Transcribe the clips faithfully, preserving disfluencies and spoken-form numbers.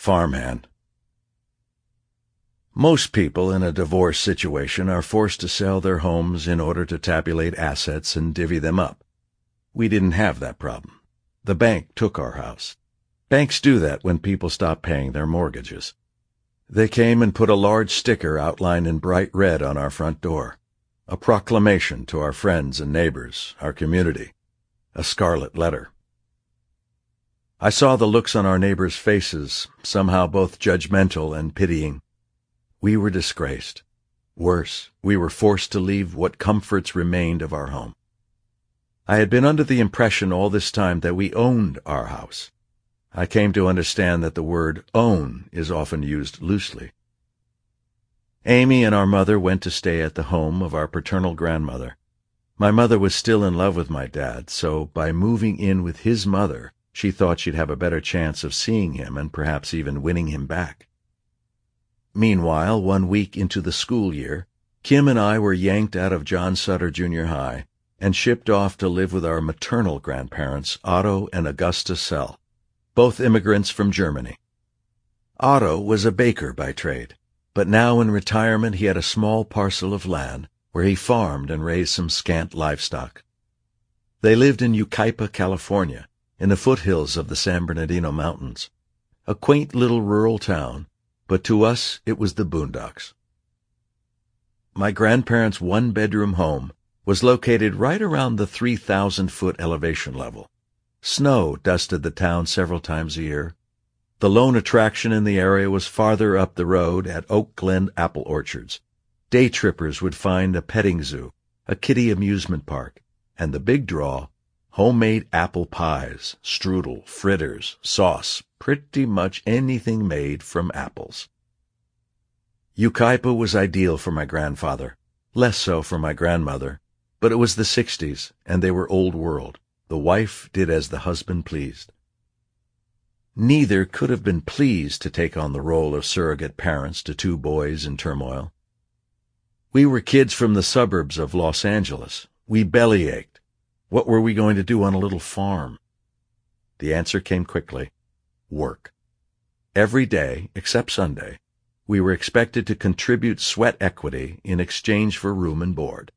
Farmhand. Most people in a divorce situation are forced to sell their homes in order to tabulate assets and divvy them up. We didn't have that problem. The bank took our house. Banks do that when people stop paying their mortgages. They came and put a large sticker outlined in bright red on our front door, a proclamation to our friends and neighbors, our community, a scarlet letter. I saw the looks on our neighbors' faces, somehow both judgmental and pitying. We were disgraced. Worse, we were forced to leave what comforts remained of our home. I had been under the impression all this time that we owned our house. I came to understand that the word own is often used loosely. Amy and our mother went to stay at the home of our paternal grandmother. My mother was still in love with my dad, so by moving in with his mother, she thought she'd have a better chance of seeing him and perhaps even winning him back. Meanwhile, one week into the school year, Kim and I were yanked out of John Sutter Junior High and shipped off to live with our maternal grandparents, Otto and Augusta Sell, both immigrants from Germany. Otto was a baker by trade, but now in retirement he had a small parcel of land where he farmed and raised some scant livestock. They lived in Yucaipa, California, in the foothills of the San Bernardino Mountains, a quaint little rural town, but to us it was the boondocks. My grandparents' one-bedroom home was located right around the three thousand foot elevation level. Snow dusted the town several times a year. The lone attraction in the area was farther up the road at Oak Glen Apple Orchards. Day trippers would find a petting zoo, a kiddie amusement park, and the big draw, homemade apple pies, strudel, fritters, sauce, pretty much anything made from apples. Yucaipa was ideal for my grandfather, less so for my grandmother, but it was the sixties, and they were old world. The wife did as the husband pleased. Neither could have been pleased to take on the role of surrogate parents to two boys in turmoil. We were kids from the suburbs of Los Angeles. We bellyached. What were we going to do on a little farm? The answer came quickly. Work. Every day, except Sunday, we were expected to contribute sweat equity in exchange for room and board.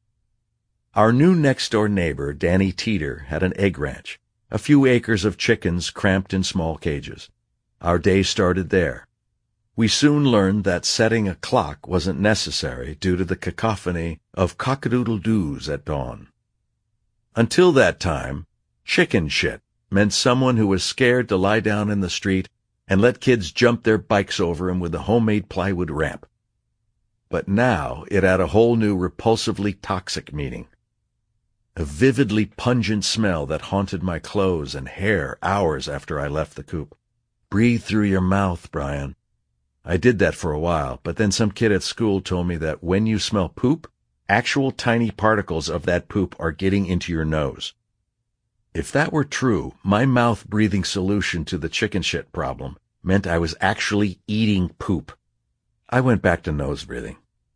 Our new next-door neighbor, Danny Teeter, had an egg ranch, a few acres of chickens cramped in small cages. Our day started there. We soon learned that setting a clock wasn't necessary due to the cacophony of cock-a-doodle-doos at dawn. Until that time, chicken shit meant someone who was scared to lie down in the street and let kids jump their bikes over him with a homemade plywood ramp. But now it had a whole new repulsively toxic meaning. A vividly pungent smell that haunted my clothes and hair hours after I left the coop. Breathe through your mouth, Brian. I did that for a while, but then some kid at school told me that when you smell poop, actual tiny particles of that poop are getting into your nose. If that were true, my mouth-breathing solution to the chicken shit problem meant I was actually eating poop. I went back to nose breathing.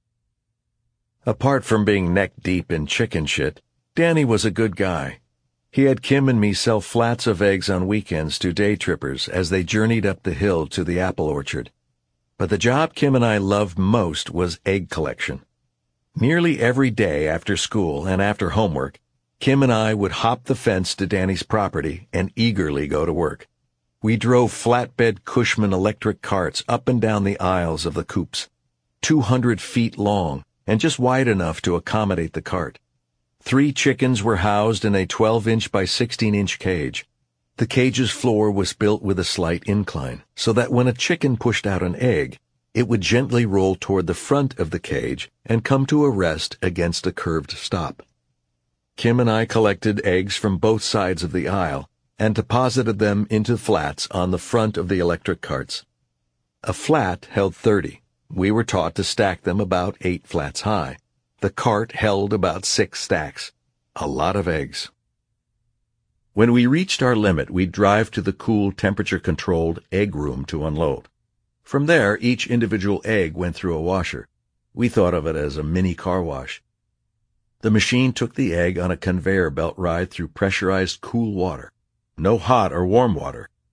Apart from being neck-deep in chicken shit, Danny was a good guy. He had Kim and me sell flats of eggs on weekends to day trippers as they journeyed up the hill to the apple orchard. But the job Kim and I loved most was egg collection. Nearly every day after school and after homework, Kim and I would hop the fence to Danny's property and eagerly go to work. We drove flatbed Cushman electric carts up and down the aisles of the coops, two hundred feet long and just wide enough to accommodate the cart. Three chickens were housed in a twelve-inch by sixteen-inch cage. The cage's floor was built with a slight incline, so that when a chicken pushed out an egg, it would gently roll toward the front of the cage and come to a rest against a curved stop. Kim and I collected eggs from both sides of the aisle and deposited them into flats on the front of the electric carts. A flat held thirty. We were taught to stack them about eight flats high. The cart held about six stacks. A lot of eggs. When we reached our limit, we'd drive to the cool, temperature-controlled egg room to unload. From there, each individual egg went through a washer. We thought of it as a mini car wash. The machine took the egg on a conveyor belt ride through pressurized cool water. No hot or warm water,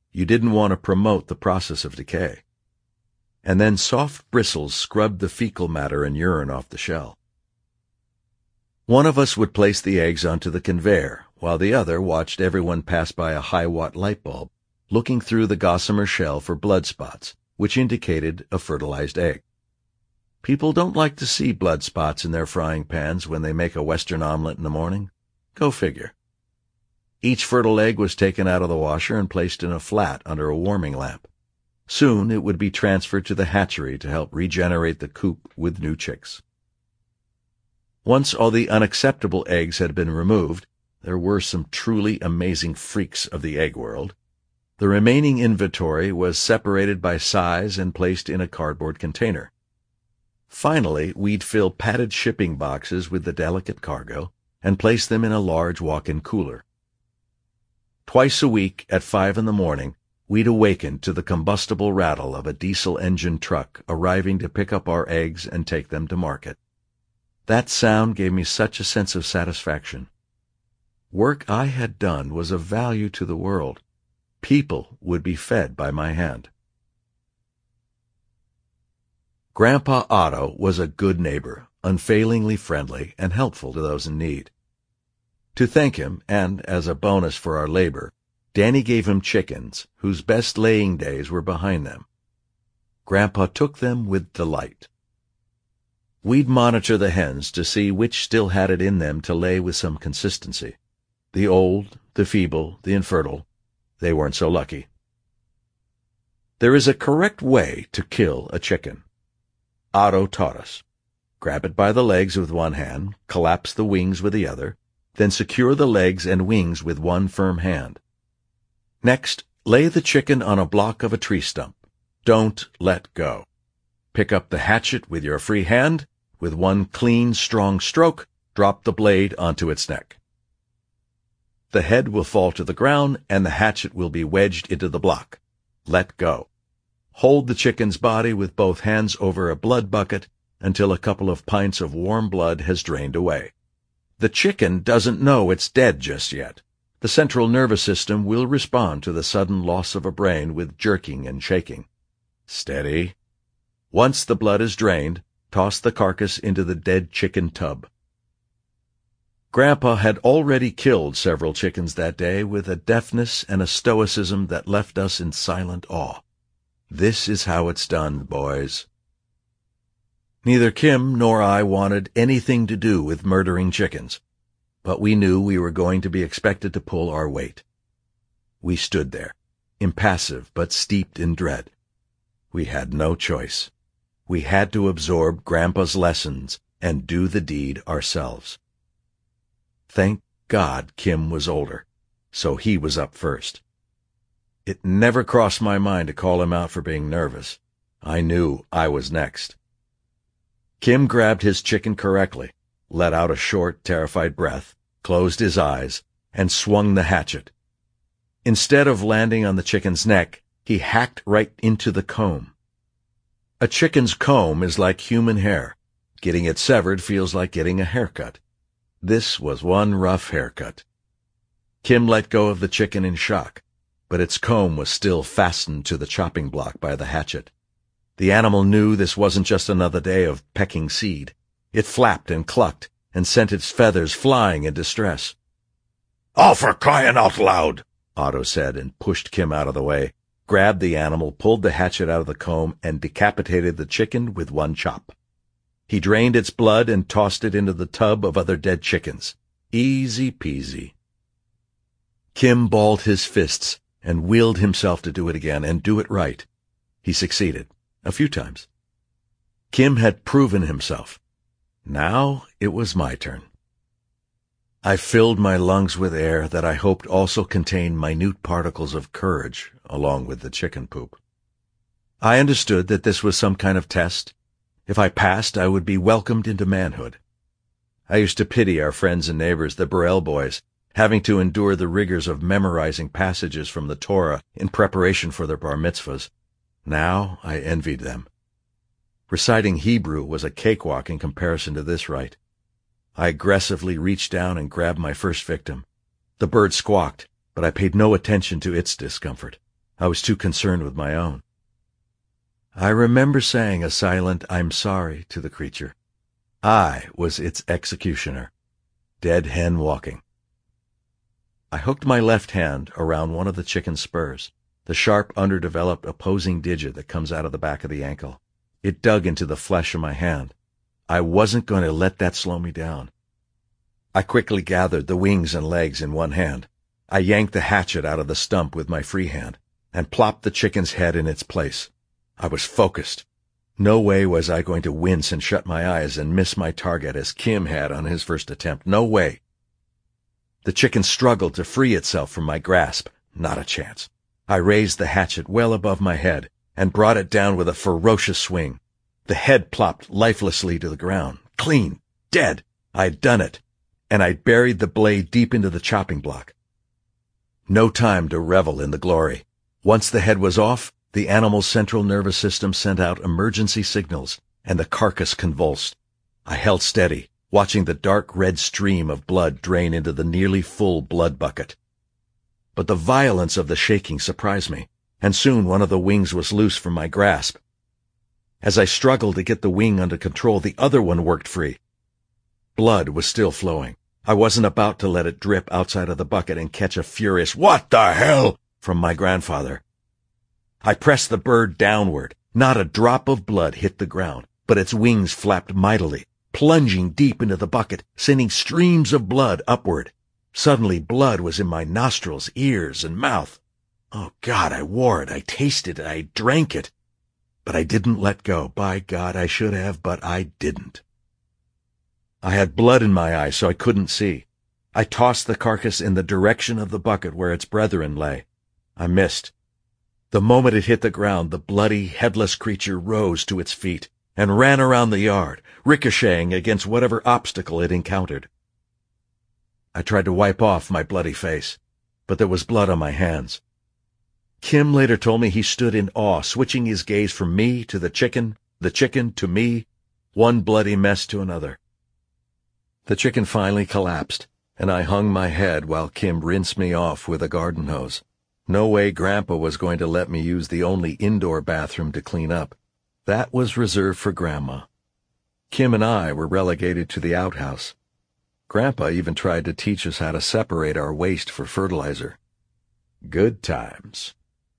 You didn't want to promote the process of decay. And then soft bristles scrubbed the fecal matter and urine off the shell. One of us would place the eggs onto the conveyor, while the other watched everyone pass by a high-watt light bulb, looking through the gossamer shell for blood spots, which indicated a fertilized egg. People don't like to see blood spots in their frying pans when they make a Western omelet in the morning. Go figure. Each fertile egg was taken out of the washer and placed in a flat under a warming lamp. Soon it would be transferred to the hatchery to help regenerate the coop with new chicks. Once all the unacceptable eggs had been removed, there were some truly amazing freaks of the egg world. The remaining inventory was separated by size and placed in a cardboard container. Finally, we'd fill padded shipping boxes with the delicate cargo and place them in a large walk-in cooler. Twice a week at five in the morning, we'd awaken to the combustible rattle of a diesel engine truck arriving to pick up our eggs and take them to market. That sound gave me such a sense of satisfaction. Work I had done was of value to the world. People would be fed by my hand. Grandpa Otto was a good neighbor, unfailingly friendly and helpful to those in need. To thank him, and as a bonus for our labor, Danny gave him chickens whose best laying days were behind them. Grandpa took them with delight. We'd monitor the hens to see which still had it in them to lay with some consistency. The old, the feeble, the infertile, they weren't so lucky. There is a correct way to kill a chicken. Otto taught us. Grab it by the legs with one hand, collapse the wings with the other, then secure the legs and wings with one firm hand. Next, lay the chicken on a block of a tree stump. Don't let go. Pick up the hatchet with your free hand. With one clean, strong stroke, drop the blade onto its neck. The head will fall to the ground, and the hatchet will be wedged into the block. Let go. Hold the chicken's body with both hands over a blood bucket until a couple of pints of warm blood has drained away. The chicken doesn't know it's dead just yet. The central nervous system will respond to the sudden loss of a brain with jerking and shaking. Steady. Once the blood is drained, toss the carcass into the dead chicken tub. Grandpa had already killed several chickens that day with a deftness and a stoicism that left us in silent awe. This is how it's done, boys. Neither Kim nor I wanted anything to do with murdering chickens, but we knew we were going to be expected to pull our weight. We stood there, impassive but steeped in dread. We had no choice. We had to absorb Grandpa's lessons and do the deed ourselves. Thank God Kim was older, so he was up first. It never crossed my mind to call him out for being nervous. I knew I was next. Kim grabbed his chicken correctly, let out a short, terrified breath, closed his eyes, and swung the hatchet. Instead of landing on the chicken's neck, he hacked right into the comb. A chicken's comb is like human hair. Getting it severed feels like getting a haircut. This was one rough haircut. Kim let go of the chicken in shock, but its comb was still fastened to the chopping block by the hatchet. The animal knew this wasn't just another day of pecking seed. It flapped and clucked and sent its feathers flying in distress. "Oh, for crying out loud!" Otto said, and pushed Kim out of the way, grabbed the animal, pulled the hatchet out of the comb, and decapitated the chicken with one chop. He drained its blood and tossed it into the tub of other dead chickens. Easy peasy. Kim balled his fists and willed himself to do it again and do it right. He succeeded, a few times. Kim had proven himself. Now it was my turn. I filled my lungs with air that I hoped also contained minute particles of courage, along with the chicken poop. I understood that this was some kind of test. If I passed, I would be welcomed into manhood. I used to pity our friends and neighbors, the Burrell boys, having to endure the rigors of memorizing passages from the Torah in preparation for their bar mitzvahs. Now I envied them. Reciting Hebrew was a cakewalk in comparison to this rite. I aggressively reached down and grabbed my first victim. The bird squawked, but I paid no attention to its discomfort. I was too concerned with my own. I remember saying a silent "I'm sorry" to the creature. I was its executioner, dead hen walking. I hooked my left hand around one of the chicken's spurs, the sharp, underdeveloped opposing digit that comes out of the back of the ankle. It dug into the flesh of my hand. I wasn't going to let that slow me down. I quickly gathered the wings and legs in one hand. I yanked the hatchet out of the stump with my free hand and plopped the chicken's head in its place. I was focused. No way was I going to wince and shut my eyes and miss my target as Kim had on his first attempt. No way. The chicken struggled to free itself from my grasp. Not a chance. I raised the hatchet well above my head and brought it down with a ferocious swing. The head plopped lifelessly to the ground. Clean. Dead. I'd done it. And I'd buried the blade deep into the chopping block. No time to revel in the glory. Once the head was off, the animal's central nervous system sent out emergency signals, and the carcass convulsed. I held steady, watching the dark red stream of blood drain into the nearly full blood bucket. But the violence of the shaking surprised me, and soon one of the wings was loose from my grasp. As I struggled to get the wing under control, the other one worked free. Blood was still flowing. I wasn't about to let it drip outside of the bucket and catch a furious "What the hell?" from my grandfather. I pressed the bird downward. Not a drop of blood hit the ground, but its wings flapped mightily, plunging deep into the bucket, sending streams of blood upward. Suddenly blood was in my nostrils, ears, and mouth. Oh, God, I wore it. I tasted it. I drank it. But I didn't let go. By God, I should have, but I didn't. I had blood in my eyes, so I couldn't see. I tossed the carcass in the direction of the bucket where its brethren lay. I missed. The moment it hit the ground, the bloody, headless creature rose to its feet and ran around the yard, ricocheting against whatever obstacle it encountered. I tried to wipe off my bloody face, but there was blood on my hands. Kim later told me he stood in awe, switching his gaze from me to the chicken, the chicken to me, one bloody mess to another. The chicken finally collapsed, and I hung my head while Kim rinsed me off with a garden hose. No way Grandpa was going to let me use the only indoor bathroom to clean up. That was reserved for Grandma. Kim and I were relegated to the outhouse. Grandpa even tried to teach us how to separate our waste for fertilizer. Good times.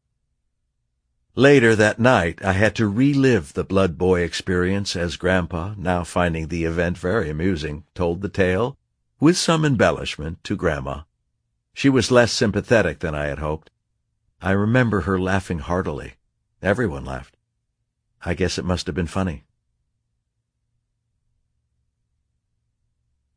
Later that night, I had to relive the Blood Boy experience as Grandpa, now finding the event very amusing, told the tale, with some embellishment, to Grandma. She was less sympathetic than I had hoped. I remember her laughing heartily. Everyone laughed. I guess it must have been funny.